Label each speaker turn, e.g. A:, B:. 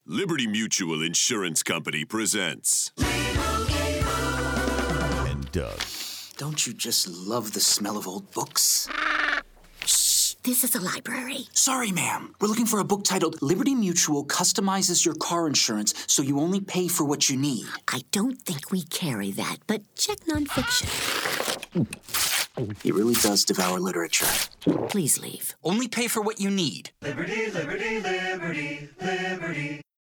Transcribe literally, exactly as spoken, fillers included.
A: Liberty Mutual Insurance Company presents.
B: And Doug.
C: Don't you just love the smell of old books?
D: Shh, this is a library.
C: Sorry, ma'am. We're looking for a book titled Liberty Mutual Customizes Your Car Insurance so you only pay for what you need.
D: I don't think we carry that, but check nonfiction.
C: He really does devour literature.
D: Please leave.
C: Only pay for what you need.
E: Liberty, liberty, liberty, liberty.